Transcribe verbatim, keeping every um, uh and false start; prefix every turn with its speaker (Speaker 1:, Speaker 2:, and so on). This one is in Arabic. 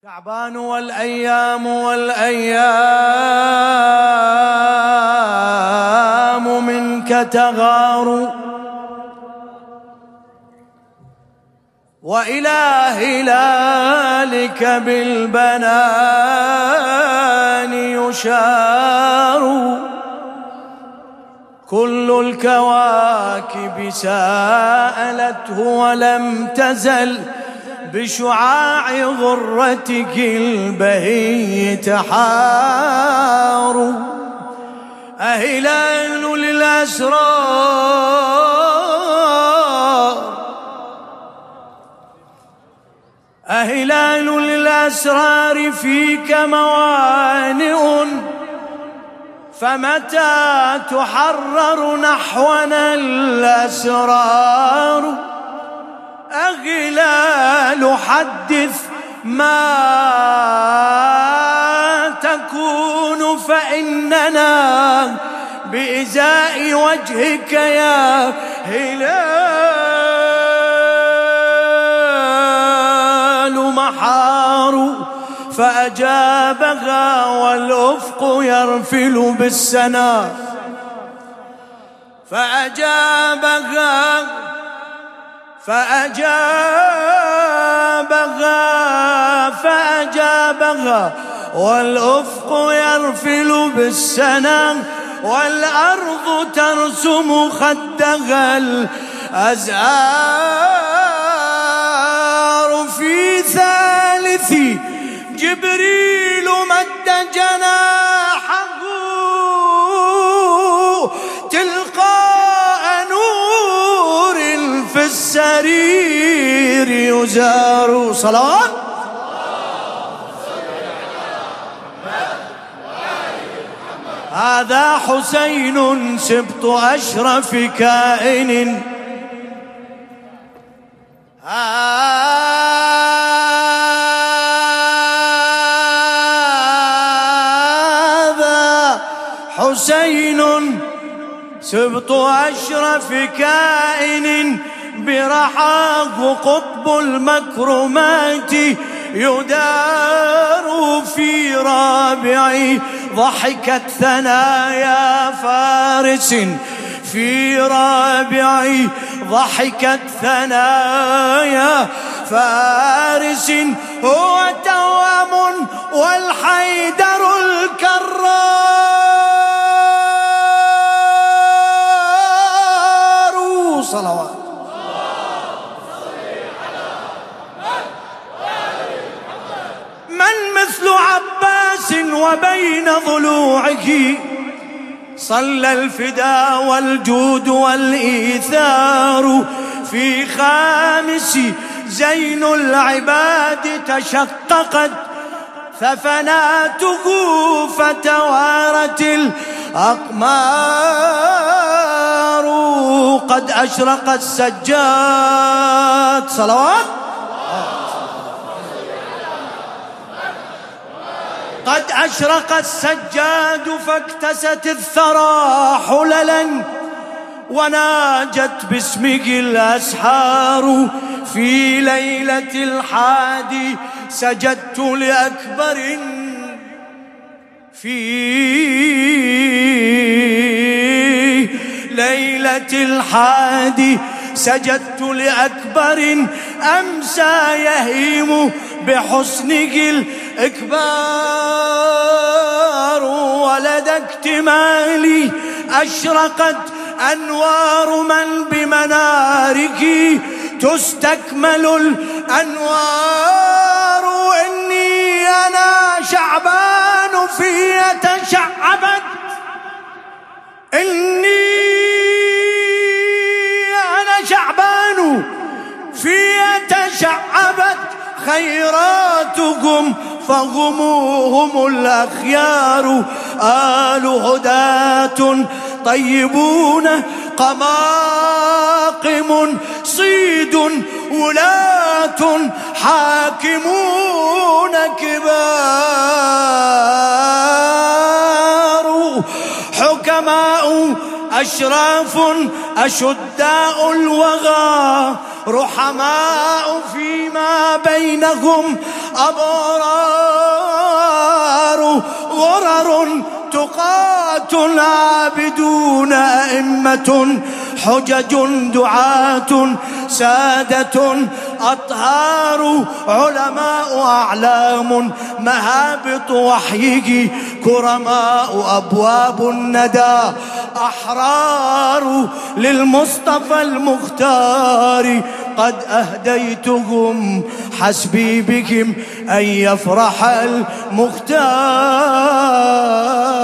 Speaker 1: شعبان والأيام والأيام منك تغار، وإلى هلالك بالبنان يشار. كل الكواكب سألته ولم تزل بشعاع غرتك البهي تحار. أهلال للأسرار أهلال للأسرار فيك موانئ، فمتى تحرر نحونا الأسرار. أهلال حدث ما تكون، فإننا بإزاء وجهك يا هلال محار. فأجابها والأفق يرفل بالسنا فأجابها فأجابها فأجابها والأفق يرفل بالسنا، والأرض ترسم خدها الأزهار. في ثالث جبريل مد جناحه تلقاء نور في السرير يزار. صلوات هذا حسين سبط أشرف كائن، هذا حسين سبط أشرف كائن، برحاه قطب المكرمات يدار. في رابع ضحكت ثنايا فارس، في رابع ضحكت ثنايا فارس. هو توام والحيدر الكرار. صلوات من مثل عباس وبين ضلوعه صلى الفدا والجود والإيثار. في خامس زين العباد تشققت ثفناته، فتوارت الأقمار. قد أشرق السجاد. صلوات قد أشرق السجاد فاكتست الثرى حللا، وناجت باسمه الأسحار. في ليلة الحادي سجدت لأكبر، في ليلة الحادي سجدت لأكبر، أمسى يهيم بحسنه الإكبار. ولدى اكتمالي أشرقت أنوار من بمناره تستكمل الأنوار. إني أنا شعبان في تشعبت إني أنا شعبان في تشعبت خيراتكم، فغموهم الأخيار. آل هداة طيبون قماقم صيد، ولاة حاكمون كبار. حكماء أشراف أشداء الوغى، رحماء فيما بينهم أبرار غرر تقاة عابدون أئمة حجج دعاة سادة أطهار علماء أعلام مهابط وحيه كرماء أبواب الندى أحرار للمصطفى المختار قد أهديتهم حسبي بهم أن يفرح المختار.